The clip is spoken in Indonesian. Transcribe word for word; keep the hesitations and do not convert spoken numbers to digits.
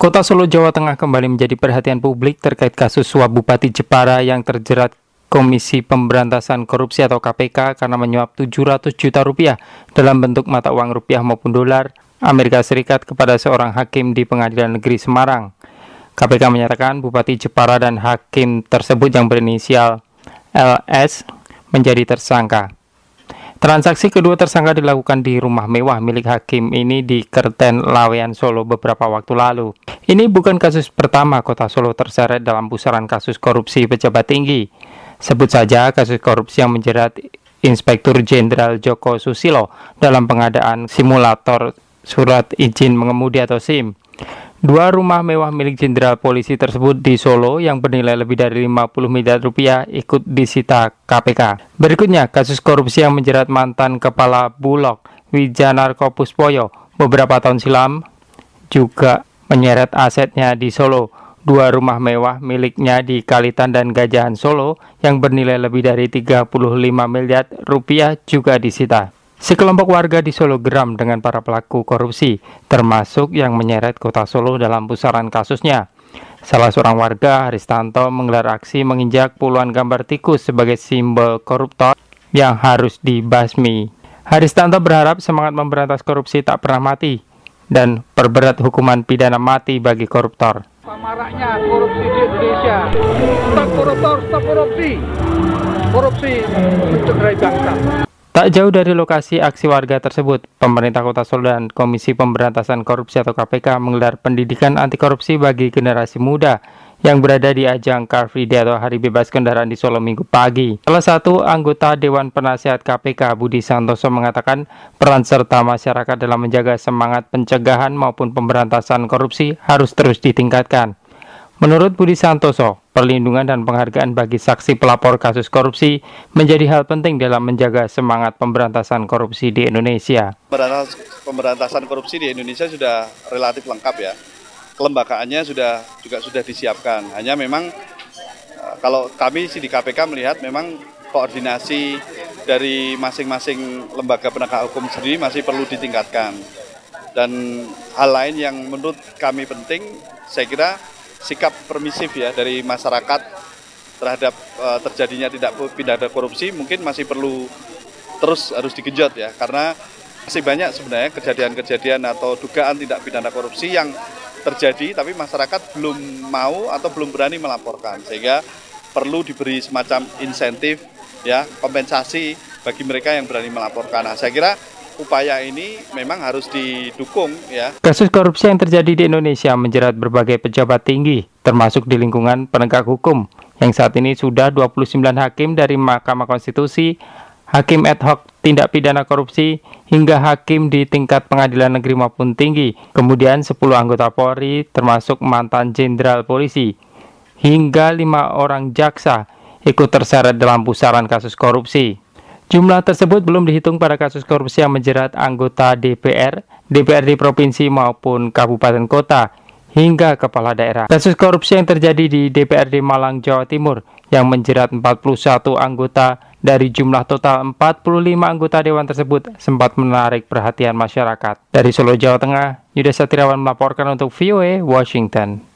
Kota Solo, Jawa Tengah kembali menjadi perhatian publik terkait kasus suap Bupati Jepara yang terjerat Komisi Pemberantasan Korupsi atau K P K karena menyuap tujuh ratus juta rupiah dalam bentuk mata uang rupiah maupun dolar Amerika Serikat kepada seorang hakim di Pengadilan Negeri Semarang. K P K menyatakan Bupati Jepara dan hakim tersebut yang berinisial L S menjadi tersangka. Transaksi kedua tersangka dilakukan di rumah mewah milik hakim ini di Kerten Lawean, Solo beberapa waktu lalu. Ini bukan kasus pertama Kota Solo terseret dalam pusaran kasus korupsi pejabat tinggi. Sebut saja kasus korupsi yang menjerat Inspektur Jenderal Joko Susilo dalam pengadaan simulator surat izin mengemudi atau SIM. Dua rumah mewah milik Jenderal Polisi tersebut di Solo yang bernilai lebih dari lima puluh miliar rupiah ikut disita K P K. Berikutnya, kasus korupsi yang menjerat mantan Kepala Bulog Wijanarko-Puspoyo beberapa tahun silam juga menyeret asetnya di Solo. Dua rumah mewah miliknya di Kalitan dan Gajahan Solo yang bernilai lebih dari tiga puluh lima miliar rupiah juga disita. Sekelompok warga di Solo geram dengan para pelaku korupsi, termasuk yang menyeret Kota Solo dalam pusaran kasusnya. Salah seorang warga, Haristanto, menggelar aksi menginjak puluhan gambar tikus sebagai simbol koruptor yang harus dibasmi. Haristanto berharap semangat memberantas korupsi tak pernah mati dan perberat hukuman pidana mati bagi koruptor. Maraknya korupsi di Indonesia. Stop koruptor, stop korupsi. Korupsi mencederai bangsa. Tak jauh dari lokasi aksi warga tersebut, pemerintah Kota Solo dan Komisi Pemberantasan Korupsi atau K P K menggelar pendidikan anti korupsi bagi generasi muda yang berada di ajang Car Free Day atau Hari Bebas Kendaraan di Solo Minggu pagi. Salah satu anggota Dewan Penasihat K P K, Budi Santoso, mengatakan peran serta masyarakat dalam menjaga semangat pencegahan maupun pemberantasan korupsi harus terus ditingkatkan. Menurut Budi Santoso, perlindungan dan penghargaan bagi saksi pelapor kasus korupsi menjadi hal penting dalam menjaga semangat pemberantasan korupsi di Indonesia. Pemberantasan korupsi di Indonesia sudah relatif lengkap ya. Kelembagaannya sudah juga sudah disiapkan. Hanya memang kalau kami sih di K P K melihat memang koordinasi dari masing-masing lembaga penegak hukum sendiri masih perlu ditingkatkan. Dan hal lain yang menurut kami penting, saya kira sikap permisif ya dari masyarakat terhadap uh, terjadinya tidak pidana korupsi mungkin masih perlu terus harus digenjot ya, karena masih banyak sebenarnya kejadian-kejadian atau dugaan tidak pidana korupsi yang terjadi tapi masyarakat belum mau atau belum berani melaporkan, sehingga perlu diberi semacam insentif ya, kompensasi bagi mereka yang berani melaporkan. Nah, saya kira upaya ini memang harus didukung ya. Kasus korupsi yang terjadi di Indonesia menjerat berbagai pejabat tinggi, termasuk di lingkungan penegak hukum, yang saat ini sudah dua puluh sembilan hakim dari Mahkamah Konstitusi, hakim ad hoc tindak pidana korupsi, hingga hakim di tingkat pengadilan negeri maupun tinggi, kemudian sepuluh anggota Polri, termasuk mantan Jenderal Polisi, hingga lima orang jaksa ikut terseret dalam pusaran kasus korupsi. Jumlah tersebut belum dihitung pada kasus korupsi yang menjerat anggota D P R, D P R D provinsi maupun kabupaten kota, hingga kepala daerah. Kasus korupsi yang terjadi di D P R D Malang, Jawa Timur, yang menjerat empat puluh satu anggota dari jumlah total empat puluh lima anggota dewan tersebut sempat menarik perhatian masyarakat. Dari Solo, Jawa Tengah, Yuda Satriawan melaporkan untuk V O A Washington.